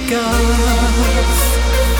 like us.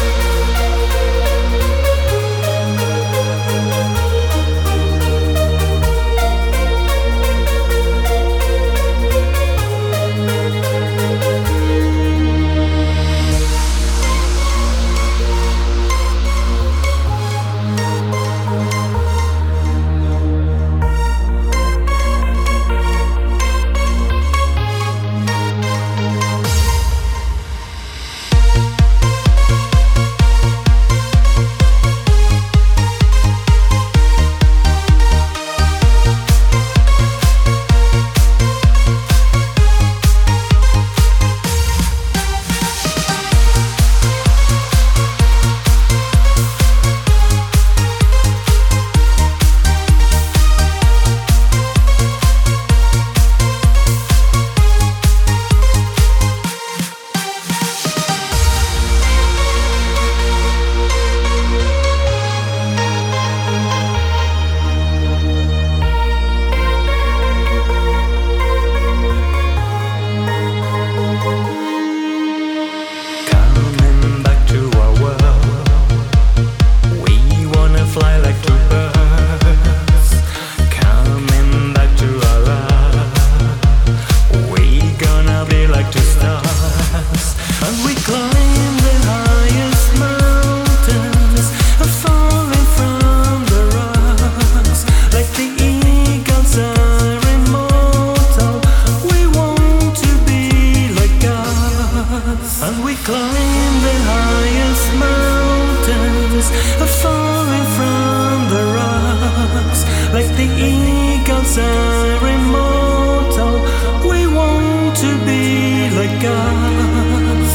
And we climb the highest mountains, falling from the rocks. Like the eagles are immortal, we want to be like us.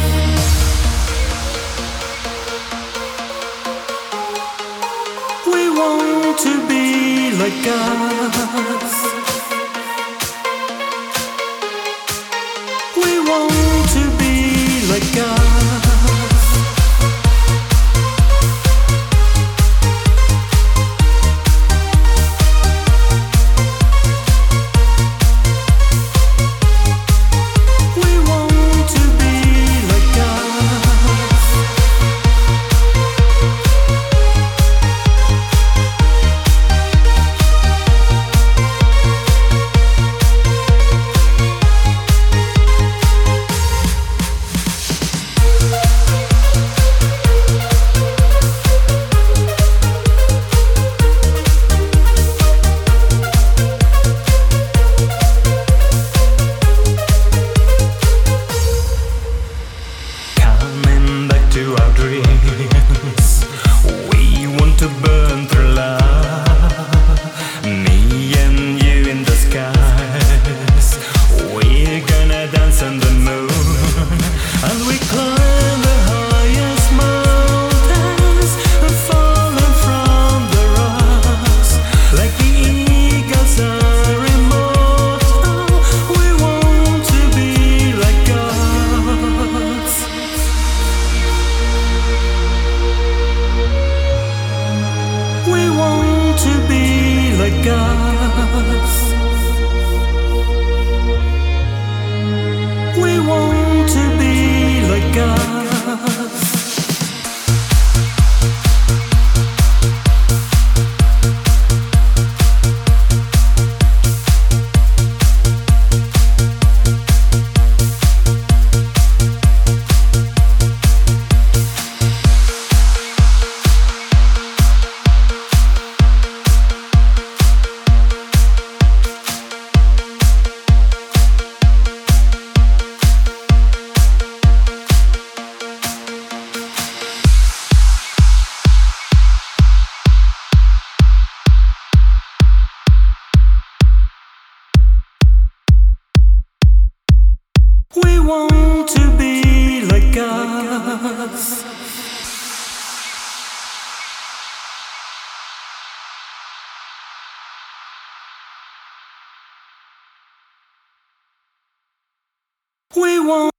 We want to be like us. We want to be like us. We want to be like us. To our dreams, we want to burn through love. Me and you in the skies, we're gonna dance on the moon. And we climb the highest mountains, falling from the rocks. Like the eagles are immortal, we want to be like us. We want to be like us. We want to be like us. We want to be like us. We want